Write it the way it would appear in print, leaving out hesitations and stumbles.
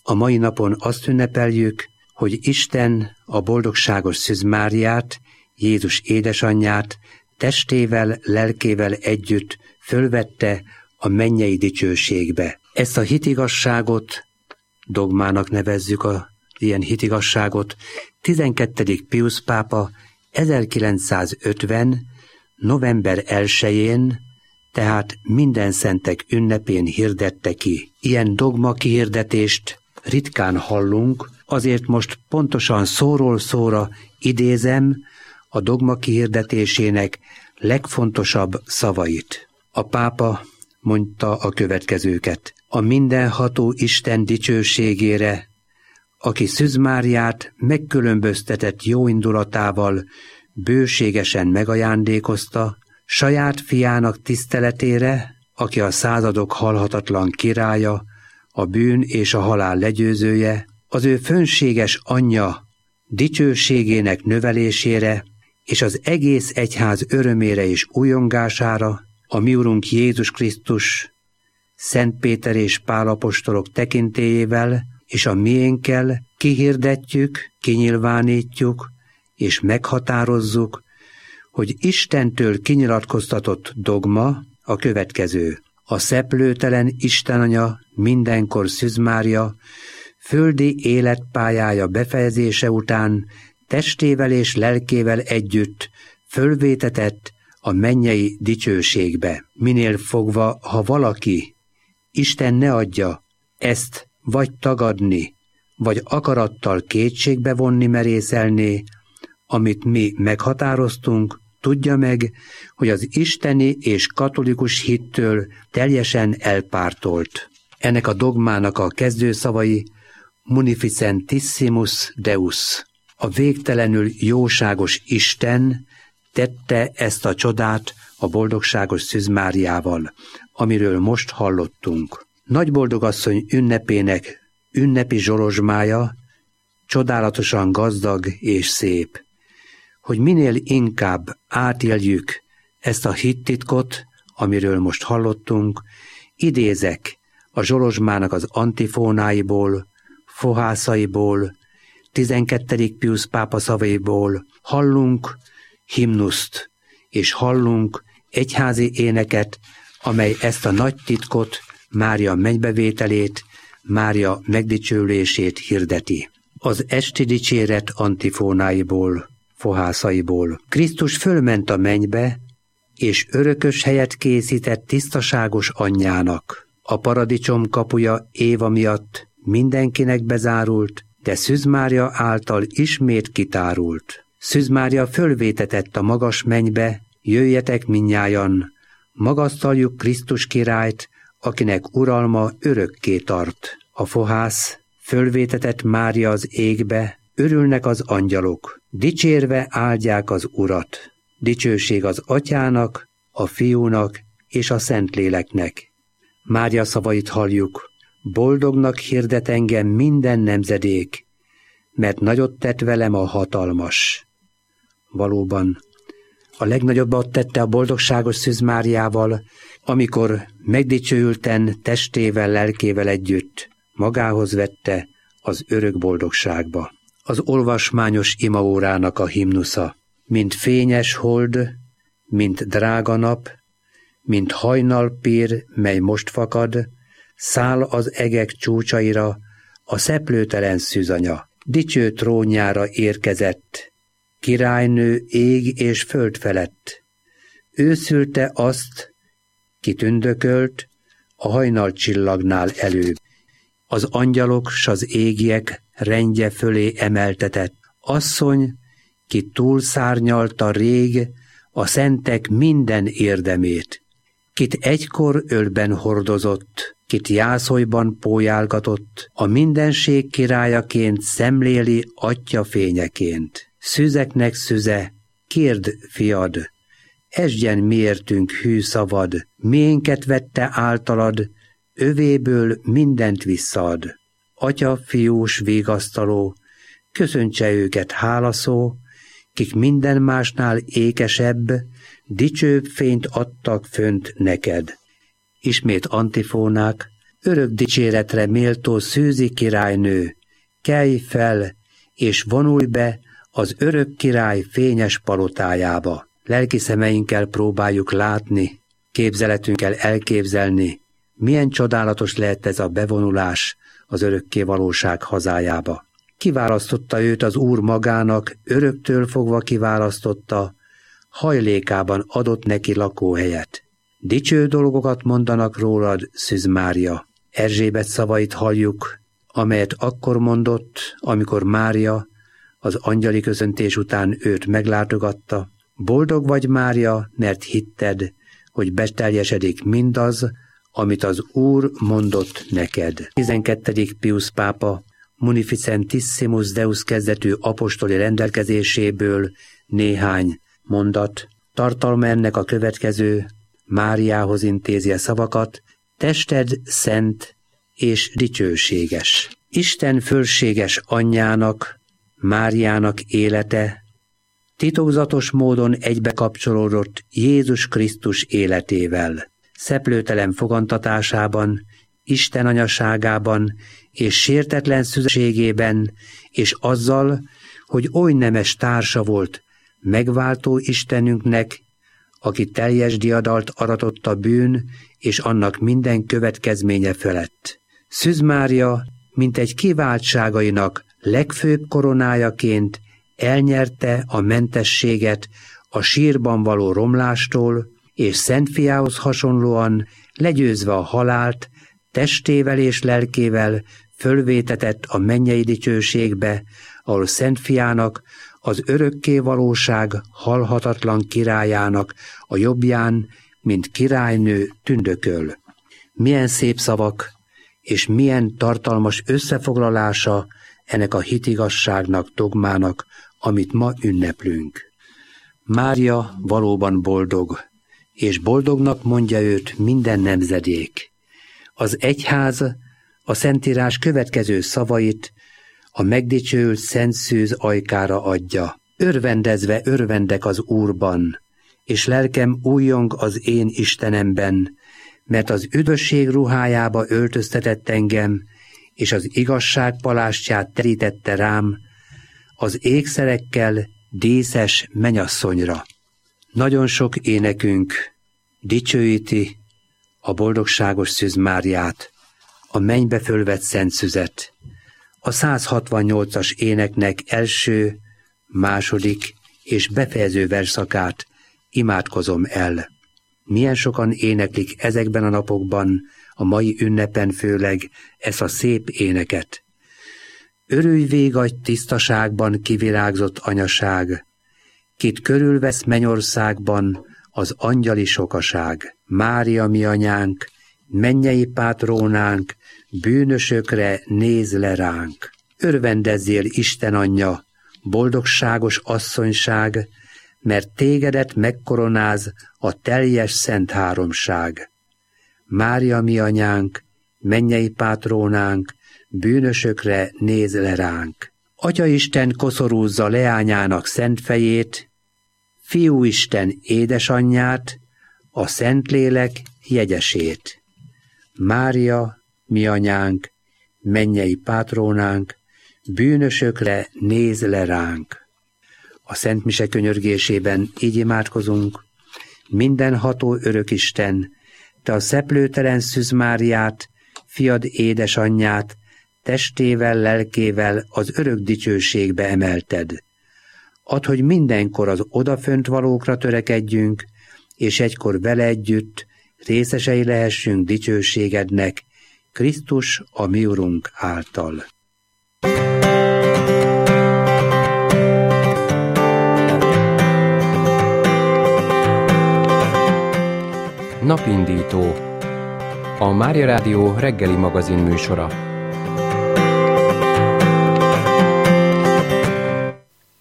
A mai napon azt ünnepeljük, hogy Isten a boldogságos Szűz Máriát, Jézus édesanyját testével, lelkével együtt fölvette a mennyei dicsőségbe. Ezt a hitigasságot, dogmának nevezzük ilyen hitigasságot, 12. Piusz pápa 1950. november 1-én, tehát minden szentek ünnepén hirdette ki. Ilyen dogma kihirdetést ritkán hallunk, azért most pontosan szóról szóra idézem a dogma kihirdetésének legfontosabb szavait. A pápa mondta a következőket: a mindenható Isten dicsőségére, aki Szűz Máriát megkülönböztetett jóindulatával bőségesen megajándékozta, saját fiának tiszteletére, aki a századok halhatatlan királya, a bűn és a halál legyőzője, az ő fönséges anyja dicsőségének növelésére és az egész egyház örömére és újongására, a mi Urunk Jézus Krisztus, Szent Péter és Pál apostolok tekintélyével és a miénkkel kihirdetjük, kinyilvánítjuk és meghatározzuk, hogy Istentől kinyilatkoztatott dogma a következő: a szeplőtelen Istenanya, mindenkor Szűz Mária földi életpályája befejezése után testével és lelkével együtt fölvétetett a mennyei dicsőségbe. Minél fogva, ha valaki, Isten ne adja, ezt vagy tagadni, vagy akarattal kétségbe vonni merészelné, amit mi meghatároztunk, tudja meg, hogy az isteni és katolikus hittől teljesen elpártolt. Ennek a dogmának a kezdőszavai Munificentissimus Deus. A végtelenül jóságos Isten tette ezt a csodát a boldogságos Szűz Máriával, amiről most hallottunk. Nagyboldogasszony ünnepének ünnepi zsolozsmája csodálatosan gazdag és szép. Hogy minél inkább átéljük ezt a hittitkot, amiről most hallottunk, idézek a zsolozsmának az antifónáiból, fohászaiból, 12. Piusz pápa szavaiból, hallunk himnuszt, és hallunk egyházi éneket, amely ezt a nagy titkot, Mária mennybevételét, Mária megdicsőlését hirdeti. Az esti dicséret antifónáiból, fohászaiból. Krisztus fölment a mennybe, és örökös helyet készített tisztaságos anyjának. A paradicsom kapuja Éva miatt mindenkinek bezárult, de Szűz Mária által ismét kitárult. Szűz Mária fölvétetett a magas mennybe, jöjjetek mindnyájan, magasztaljuk Krisztus királyt, akinek uralma örökké tart. A fohász fölvétetett Mária az égbe, örülnek az angyalok, dicsérve áldják az Urat. Dicsőség az Atyának, a Fiúnak és a Szentléleknek. Mária szavait halljuk: boldognak hirdet engem minden nemzedék, mert nagyot tett velem a hatalmas. Valóban, a legnagyobbat tette a boldogságos Szűz Máriával, amikor megdicsőülten testével, lelkével együtt magához vette az örök boldogságba. Az olvasmányos imaórának a himnusza: mint fényes hold, mint drága nap, mint hajnalpír, mely most fakad, száll az egek csúcsaira a szeplőtelen szűzanya. Dicső trónjára érkezett, királynő ég és föld felett. Ő szülte azt, ki tündökölt a hajnalcsillagnál előbb. Az angyalok s az égiek rendje fölé emeltetett. Asszony, ki túlszárnyalta rég a szentek minden érdemét, kit egykor ölben hordozott, kit jászolban pólyálgatott, a mindenség királyaként szemléli atya fényeként. Szüzeknek szüze, kérd, fiad, esdjen miértünk hű szavad, miénket vette általad, övéből mindent visszaad. Atya, fiús, vigasztaló, köszöntse őket hálaszó, kik minden másnál ékesebb, dicsőbb fényt adtak fönt neked. Ismét antifónák, Örök dicséretre méltó Szűzi királynő, kelj fel, és vonulj be az örök király fényes palotájába. Lelki szemeinkkel próbáljuk látni, képzeletünkkel elképzelni, milyen csodálatos lehet ez a bevonulás az örökké valóság hazájába. Kiválasztotta őt az Úr magának, öröktől fogva kiválasztotta, hajlékában adott neki lakóhelyet. Dicső dolgokat mondanak rólad, Szűz Mária. Erzsébet szavait halljuk, amelyet akkor mondott, amikor Mária az angyali köszöntés után őt meglátogatta. Boldog vagy, Mária, mert hitted, hogy beteljesedik mindaz, amit az Úr mondott neked. 12. Piusz pápa Munificentissimus Deus kezdetű apostoli rendelkezéséből néhány mondat. Tartalma ennek a következő: Máriához intézi a szavakat: tested szent és dicsőséges. Isten fölséges anyjának, Máriának élete titokzatos módon egybekapcsolódott Jézus Krisztus életével. Szeplőtelen fogantatásában, Isten anyaságában és sértetlen szüzességében, és azzal, hogy oly nemes társa volt megváltó Istenünknek, aki teljes diadalt aratott a bűn és annak minden következménye felett. Szűz Mária, mint egy kiváltságainak legfőbb koronájaként elnyerte a mentességet a sírban való romlástól, és Szent Fiához hasonlóan legyőzve a halált, testével és lelkével fölvétetett a mennyei dicsőségbe, ahol Szent Fiának, az örökké valóság halhatatlan királyának a jobbján, mint királynő tündököl. Milyen szép szavak, és milyen tartalmas összefoglalása ennek a hitigasságnak, dogmának, amit ma ünneplünk. Mária valóban boldog, és boldognak mondja őt minden nemzedék. Az egyház a Szentírás következő szavait a megdicsőült Szent Szűz ajkára adja. Örvendezve örvendek az Úrban, és lelkem újjong az én Istenemben, mert az üdvösség ruhájába öltöztetett engem, és az igazság palástját terítette rám, az ékszerekkel díszes mennyasszonyra. Nagyon sok énekünk dicsőíti a boldogságos Szűz Máriát, a mennybe fölvett Szent Szüzet. A 168-as éneknek első, második és befejező versszakát imádkozom el. Milyen sokan éneklik ezekben a napokban, a mai ünnepen főleg ezt a szép éneket. Örülj végadj tisztaságban kivirágzott anyaság, kit körülvesz mennyországban az angyali sokaság. Mária mi anyánk, mennyei pátrónánk, bűnösökre néz le ránk. Örvendezzél, Isten anyja, boldogságos asszonyság, mert tégedet megkoronáz a teljes szent háromság. Mária mi anyánk, mennyei pátrónánk, bűnösökre néz le ránk. Atyaisten koszorúzza leányának szent fejét, Fiúisten édesanyját, a Szentlélek jegyesét. Mária, mi anyánk, mennyei pátrónánk, bűnösökre néz le ránk. A Szent Mise könyörgésében így imádkozunk: mindenható örökisten, te a szeplőtelen Szűz Máriát, fiad édesanyját, testével, lelkével az örök dicsőségbe emelted. Add, hogy mindenkor az odafönt valókra törekedjünk, és egykor vele együtt részesei lehessünk dicsőségednek, Krisztus a mi Urunk által. Napindító, a Mária Rádió reggeli magazin műsora.